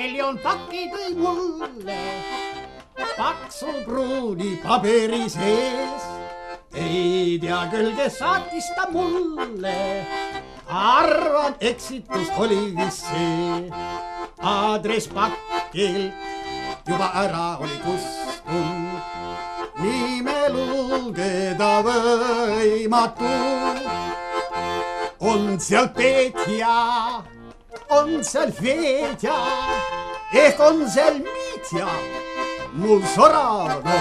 miljon pakki tõi mulle paksu pruuni paberi sees. ei tea küll, kes saatis ta mulle, arvan, eksitus oli vist see. aadress pakilt juba ära oli kustunud, nime lugeda võimatu. on seal Petja, on seal Fedja, ehk on seal Mitja, mul Soravno.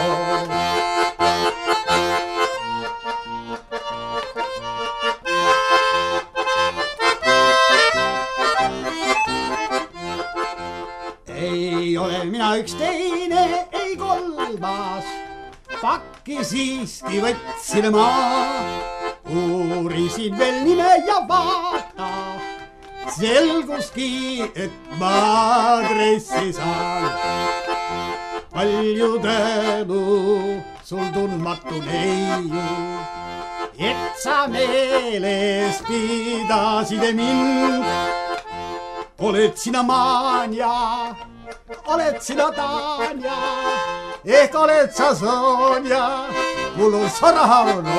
ei ole mina üks teine, ei kolmas, pakki siiski võtsin ma. uurisin veel nime ja vaata, selguski, et ma aadressi saan. palju tänu sul tundmatu neiu, et sa meeles pidasid mind. oled sina Manja, oled sina Tanja, ehk oled sa Sonja, mul on Soravno.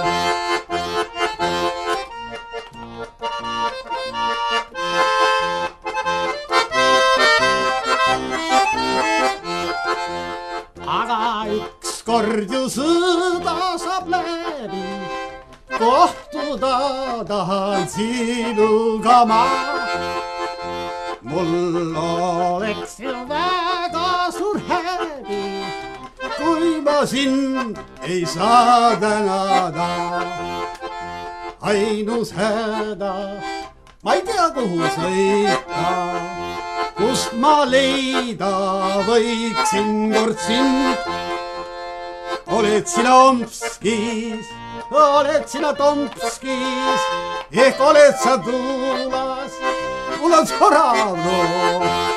aga ükskord ju sõda saab läbi, kohtuda tahan sinuga ma. mul oleks ju väga suur häbi, kui ma sind ei saa tänada. ainus häda, ma ei tea, kuhu sõita, kust ma leida võiksin kord sind. oled sina Omskis, oled sina Tomskis, ehk oled sa Tuulas, mul on Soravno.